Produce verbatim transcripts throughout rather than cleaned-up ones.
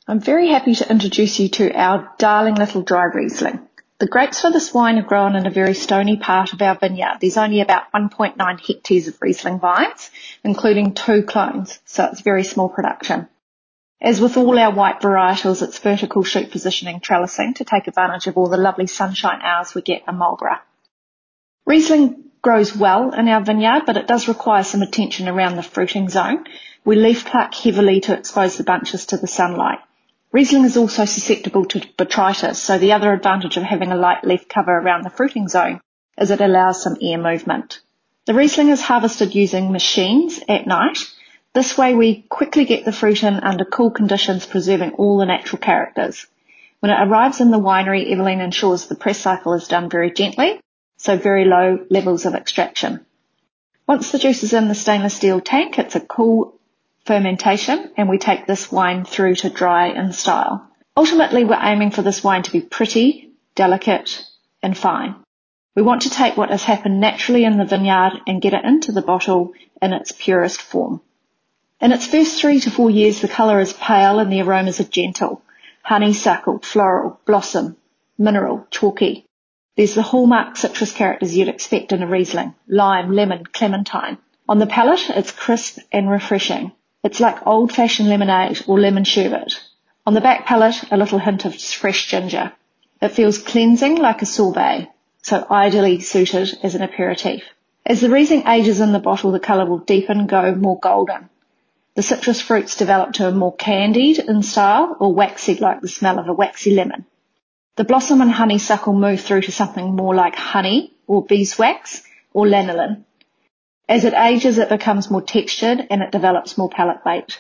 I'm very happy to introduce you to our darling little dry Riesling. The grapes for this wine are grown in a very stony part of our vineyard. There's only about one point nine hectares of Riesling vines, including two clones, so it's very small production. As with all our white varietals, it's vertical shoot positioning trellising to take advantage of all the lovely sunshine hours we get in Marlborough. Riesling grows well in our vineyard, but it does require some attention around the fruiting zone. We leaf pluck heavily to expose the bunches to the sunlight. Riesling is also susceptible to botrytis, so the other advantage of having a light leaf cover around the fruiting zone is it allows some air movement. The Riesling is harvested using machines at night. This way we quickly get the fruit in under cool conditions, preserving all the natural characters. When it arrives in the winery, Evelyn ensures the press cycle is done very gently, so very low levels of extraction. Once the juice is in the stainless steel tank, it's a cool fermentation, and we take this wine through to dry in style. Ultimately, we're aiming for this wine to be pretty, delicate, and fine. We want to take what has happened naturally in the vineyard and get it into the bottle in its purest form. In its first three to four years, the colour is pale and the aromas are gentle. Honeysuckle, floral, blossom, mineral, chalky. There's the hallmark citrus characters you'd expect in a Riesling: lime, lemon, clementine. On the palate, it's crisp and refreshing. It's like old-fashioned lemonade or lemon sherbet. On the back palate, a little hint of fresh ginger. It feels cleansing like a sorbet, so ideally suited as an aperitif. As the Riesling ages in the bottle, the colour will deepen, go more golden. The citrus fruits develop to a more candied in style, or waxy like the smell of a waxy lemon. The blossom and honeysuckle move through to something more like honey or beeswax or lanolin. As it ages, it becomes more textured and it develops more palate weight.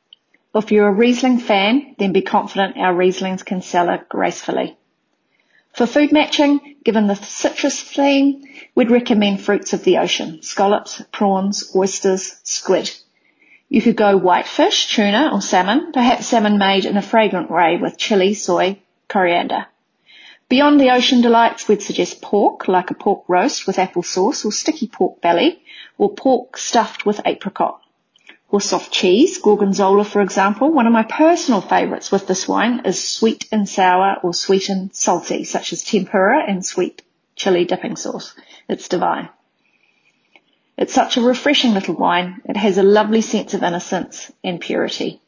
If you're a Riesling fan, then be confident our Rieslings can sell it gracefully. For food matching, given the citrus theme, we'd recommend fruits of the ocean: scallops, prawns, oysters, squid. You could go whitefish, tuna or salmon, perhaps salmon made in a fragrant way with chili, soy, coriander. Beyond the ocean delights, we'd suggest pork, like a pork roast with apple sauce, or sticky pork belly, or pork stuffed with apricot. Or soft cheese, gorgonzola for example. One of my personal favourites with this wine is sweet and sour or sweet and salty, such as tempura and sweet chili dipping sauce. It's divine. It's such a refreshing little wine. It has a lovely sense of innocence and purity.